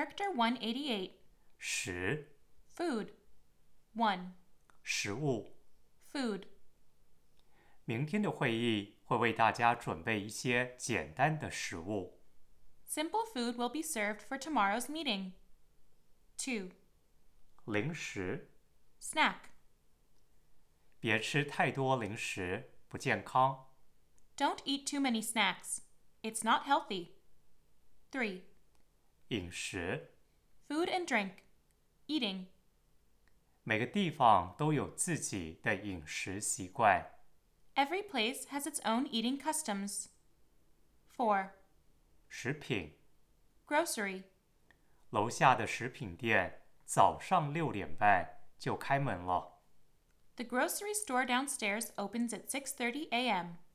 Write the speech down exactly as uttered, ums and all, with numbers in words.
Character one eighty-eight. 食 Food. one. 食物 Food. 明天的会议会为大家准备一些简单的食物。 Simple food will be served for tomorrow's meeting. two. 零食 Snack. 别吃太多零食，不健康。 Don't eat too many snacks. It's not healthy. three. 饮食 Food and drink. Eating. 每个地方都有自己的饮食习惯。 Every place has its own eating customs. four. 食品 Grocery. 楼下的食品店早上六点半就开门了。 The grocery store downstairs opens at six thirty a m